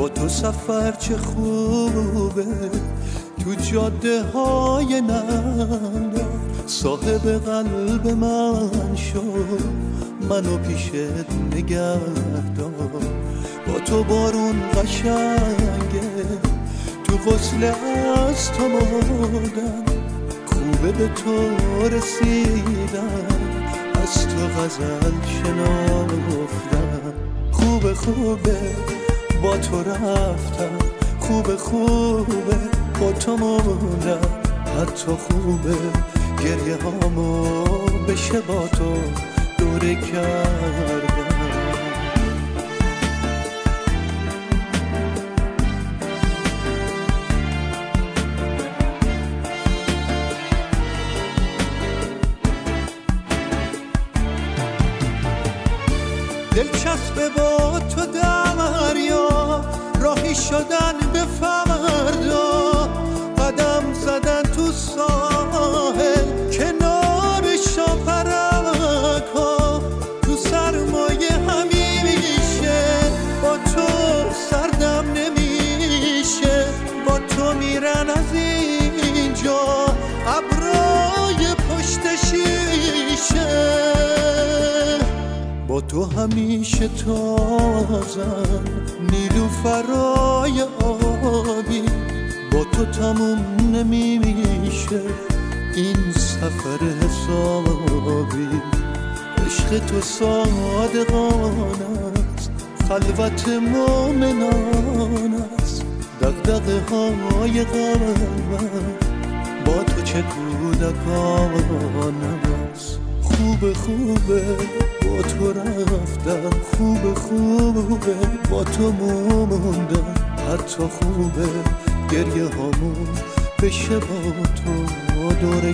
با تو سفر چه خوبه، تو جاده های نمدار صاحب قلب من شو، منو پیشت نگهدار. با تو بارون قشنگه، تو غسل از تو مردن، خوبه به تو رسیدن، از تو غزل شنافتن. خوبه خوبه با تو رفتم، خوبه خوبه با تو موندم، حتی خوبه گریه هامو بشه با تو دوره کردم. دلچسبه با تو دریا، راهی شدن به فردا، قدم زدن تو ساحل کنار شاپرکا، تو سرمایه همیشه با تو سردم نمیشه، با تو میرن از اینجا ابرای پشت شیشه، با تو همیشه تازم نیلوفرای آبی، با تو تموم نمیشه این سفر حسابی. عشق تو صادقانه است، خلوت مومنانه است، دغدغه های قلبم با تو چه کودکانه است. خوبه خوبه با تو رفتم، خوبه خوبه با تو موندم، حتی خوبه گریه هامون بشه با تو دوره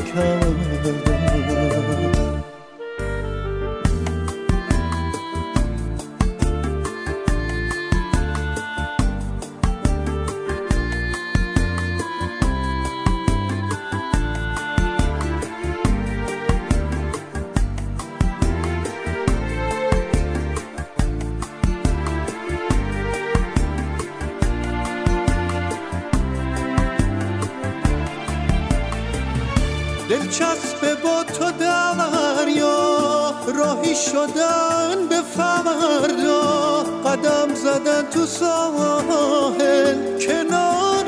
کردم. دلچسبه با تو دریا، راهی شدن به فردا، قدم زدن تو ساحل کنار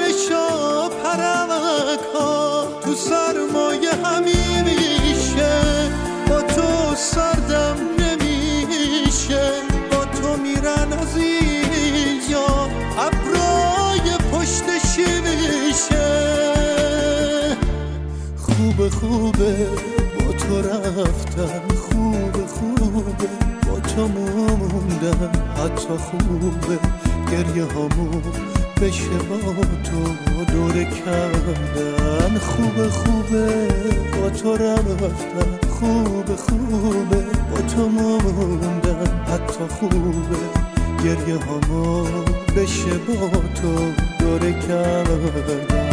شاپرکا، تو سرمایه همیشه با تو سردم نمیشه، با تو میرن از اینجا ابرای پشت شیشه. خوبه خوبه با تو رفتم، خوبه خوبه با تو موندم، حتی خوبه گریه هامو بشه با تو دوره کردن. خوبه خوبه با تو رفتم، خوبه خوبه با تو موندم، حتی خوبه گریه هامو بشه با تو دوره کردن.